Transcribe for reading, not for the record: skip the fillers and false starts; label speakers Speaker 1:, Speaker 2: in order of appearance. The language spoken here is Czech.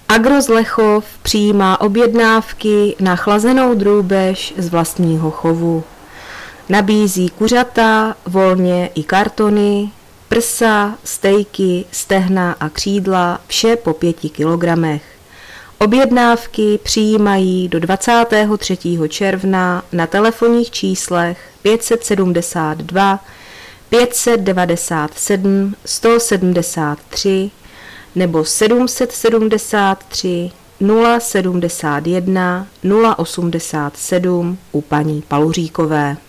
Speaker 1: Agrozlechov přijímá objednávky na chlazenou drůbež z vlastního chovu. Nabízí kuřata, volně i kartony, prsa, stejky, stehna a křídla, vše po 5 kilogramech. Objednávky přijímají do 23. června na telefonních číslech 572 597 173 nebo 773 071 087 u paní Paluříkové.